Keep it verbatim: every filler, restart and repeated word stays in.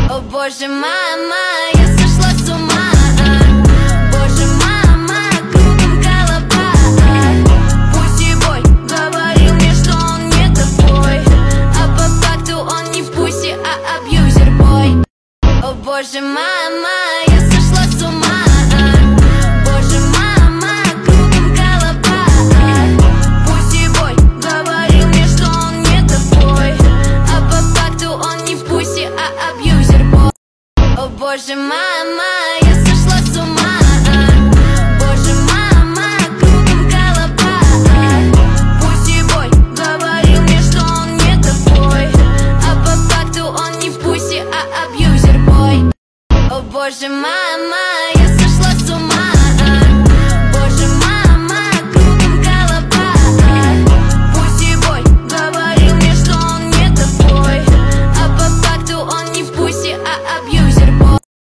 О боже, мама, я сошла с ума. Боже, мама, кругом голова. Пусси-бой говорил мне, что он не такой, а по факту он не пусси, а абьюзер-бой. О боже, мама, я сошла с ума. Боже, мама, кругом голова. Пусси-бой говорил мне, что он не такой, а по факту он не пусси, а абьюзер-бой. О боже, мама, я сошла с ума. Боже, мама, кругом голова. Пусси-бой говорил мне, что он не такой, а по факту он не пусси, а абьюзер-бой. О боже, мама, я сошла с ума. Боже, мама, кругом голова. Пусси-бой говорил мне, что он не такой, а по факту он не пусси, а абьюзер-бой.